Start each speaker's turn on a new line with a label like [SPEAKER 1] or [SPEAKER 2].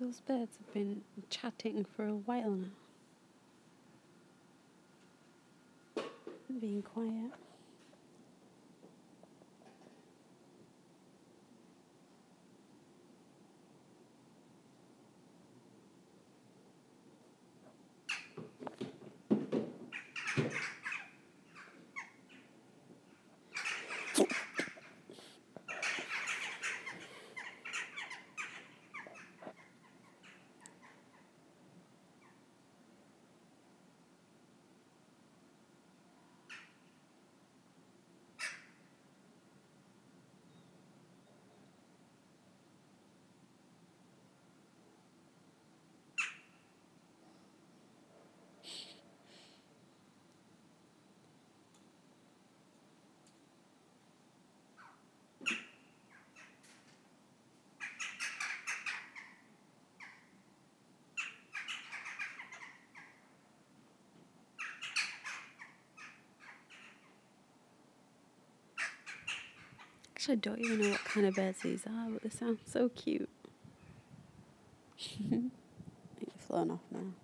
[SPEAKER 1] those birds have been chatting for a while now. Being quiet. Actually, I don't even know what kind of birds these are, but they sound so cute. They've flown off now.